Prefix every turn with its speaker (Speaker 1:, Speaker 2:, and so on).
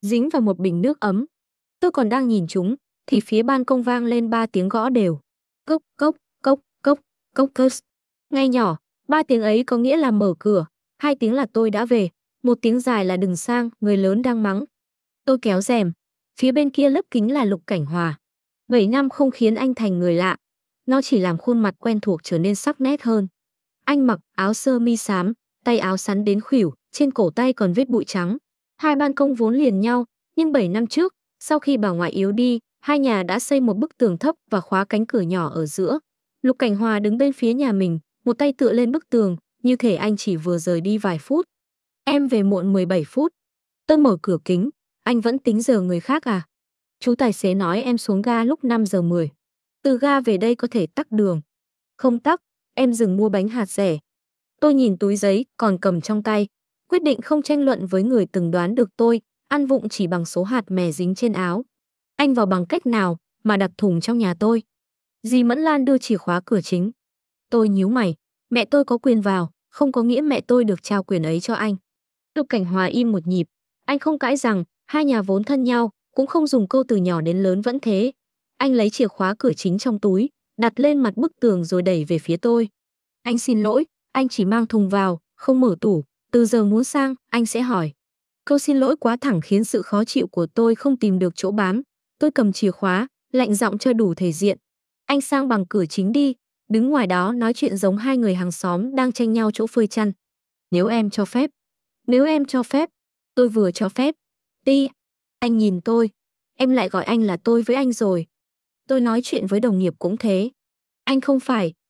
Speaker 1: dính vào một bình nước ấm. Tôi còn đang nhìn chúng, thì phía ban công vang lên 3 tiếng gõ đều. Cốc cốc, cốc cốc, cốc cốc. Ngay nhỏ, 3 tiếng ấy có nghĩa là mở cửa, 2 tiếng là tôi đã về, 1 tiếng dài là đừng sang, người lớn đang mắng. Tôi kéo rèm, phía bên kia lớp kính là Lục Cảnh Hòa. 7 năm không khiến anh thành người lạ, nó chỉ làm khuôn mặt quen thuộc trở nên sắc nét hơn. Anh mặc áo sơ mi xám, tay áo sắn đến khuỷu, trên cổ tay còn vết bụi trắng. Hai ban công vốn liền nhau, nhưng 7 năm trước, sau khi bà ngoại yếu đi, hai nhà đã xây một bức tường thấp và khóa cánh cửa nhỏ ở giữa. Lục Cảnh Hòa đứng bên phía nhà mình, một tay tựa lên bức tường, như thể anh chỉ vừa rời đi vài phút. Em về muộn 17 phút. Tôi mở cửa kính, anh vẫn tính giờ người khác à? Chú tài xế nói em xuống ga lúc 5 giờ 10. Từ ga về đây có thể tắc đường. Không tắc, em dừng mua bánh hạt rẻ. Tôi nhìn túi giấy còn cầm trong tay, quyết định không tranh luận với người từng đoán được tôi, ăn vụng chỉ bằng số hạt mè dính trên áo. Anh vào bằng cách nào mà đặt thùng trong nhà tôi? Dì Mẫn Lan đưa chìa khóa cửa chính. Tôi nhíu mày, mẹ tôi có quyền vào, không có nghĩa mẹ tôi được trao quyền ấy cho anh. Lục Cảnh Hòa im một nhịp, anh không cãi rằng hai nhà vốn thân nhau, cũng không dùng câu từ nhỏ đến lớn vẫn thế. Anh lấy chìa khóa cửa chính trong túi, đặt lên mặt bức tường rồi đẩy về phía tôi. Anh xin lỗi, anh chỉ mang thùng vào, không mở tủ, từ giờ muốn sang, anh sẽ hỏi. Câu xin lỗi quá thẳng khiến sự khó chịu của tôi không tìm được chỗ bám. Tôi cầm chìa khóa, lạnh giọng cho đủ thể diện. Anh sang bằng cửa chính đi, đứng ngoài đó nói chuyện giống hai người hàng xóm đang tranh nhau chỗ phơi chăn. Nếu em cho phép. Nếu em cho phép. Tôi vừa cho phép. Ti. Anh nhìn tôi. Em lại gọi anh là tôi với anh rồi. Tôi nói chuyện với đồng nghiệp cũng thế. Anh không phải,